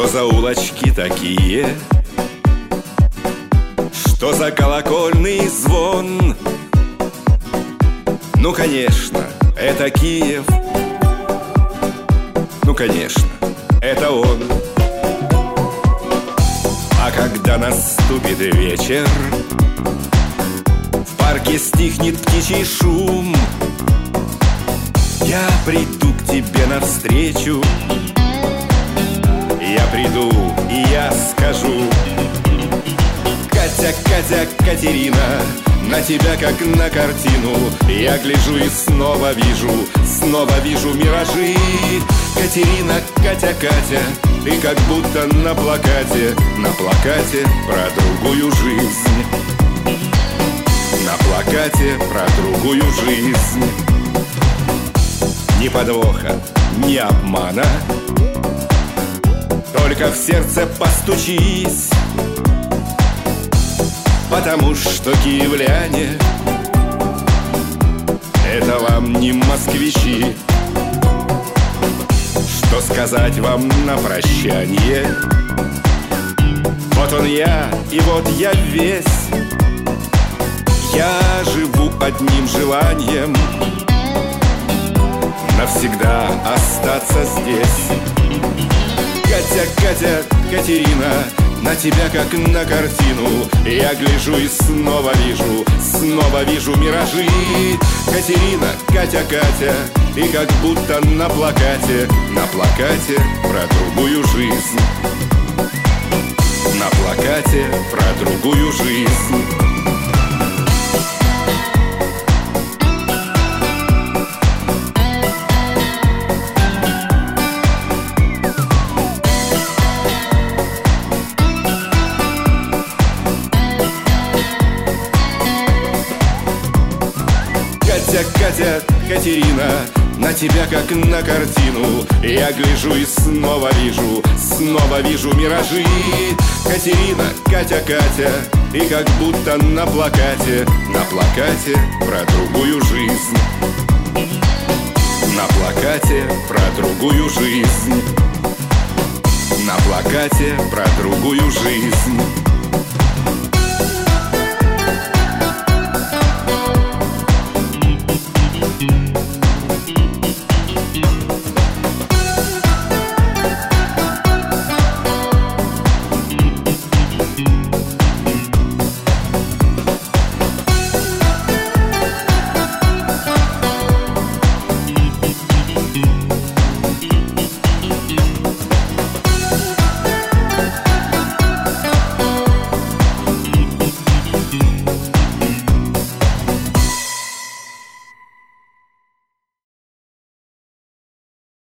Что за улочки такие? Что за колокольный звон? Ну, конечно, это Киев. Ну, конечно, это он. А когда наступит вечер, в парке стихнет птичий шум, я приду к тебе навстречу. Я приду и я скажу: Катя, Катя, Катерина, на тебя как на картину. Я гляжу и снова вижу миражи. Катерина, Катя, Катя, ты как будто на плакате про другую жизнь. На плакате про другую жизнь. Ни подвоха, ни обмана, только в сердце постучись, потому что киевляне — это вам не москвичи. Что сказать вам на прощанье? Вот он я, и вот я весь. Я живу одним желанием — навсегда остаться здесь. Катя, Катя, Катерина, на тебя как на картину. Я гляжу и снова вижу миражи. Катерина, Катя, Катя, ты как будто на плакате про другую жизнь. На плакате про другую жизнь. Катя, Катя, Катерина, на тебя как на картину. Я гляжу и снова вижу миражи. Катерина, Катя, Катя, ты как будто на плакате про другую жизнь. На плакате про другую жизнь. На плакате про другую жизнь.